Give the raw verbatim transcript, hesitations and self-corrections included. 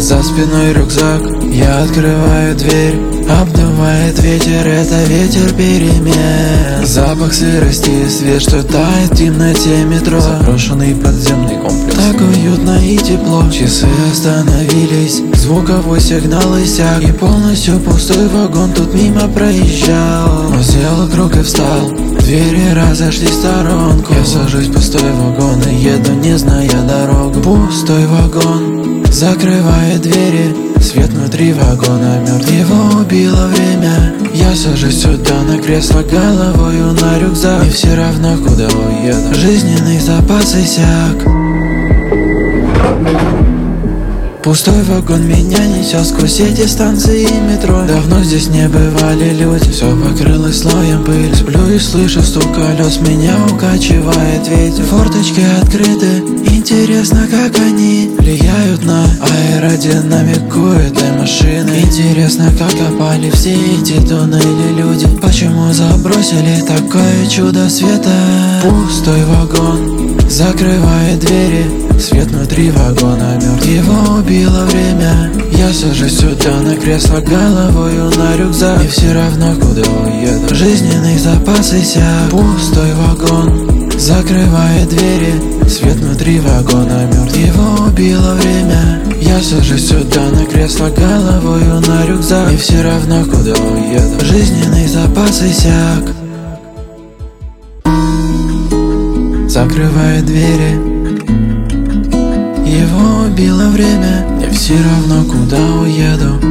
За спиной рюкзак, я открываю дверь. Обдувает ветер, это ветер перемен. Запах сырости, свет, что тает в темноте метро. Заброшенный подземный комплекс, так уютно и тепло. Часы остановились, звуковой сигнал иссяк, и полностью пустой вагон тут мимо проезжал. Но сделал круг и встал, двери разошлись в сторонку. Я сажусь в пустой вагон и еду, не зная дорогу. Пустой вагон закрывает двери, свет внутри вагона мертв, его убило время. Я сажусь сюда на кресло, головою на рюкзак, и все равно куда уеду, жизненный запас иссяк. Пустой вагон меня несет сквозь эти станции и метро. Давно здесь не бывали люди, все покрылось слоем пыли. Сплю и слышу стук колес, меня укачивает ветер. Форточки открыты, интересно, как они влияют на аэродинамику этой машины. Интересно, как опали все эти туннели люди, почему забросили такое чудо света. Пустой вагон закрывает двери, свет внутри вагона мертв, его убило время. Я сажусь сюда на кресло, головою на рюкзак, и все равно куда уеду, жизненный запас иссяк. Пустой вагон закрывает двери, свет внутри вагона мертв, его убило время. Я сажусь сюда на кресло, головою на рюкзак, и все равно куда уеду, жизненный запас иссяк. Закрывает двери, его убило время, мне все равно куда уеду,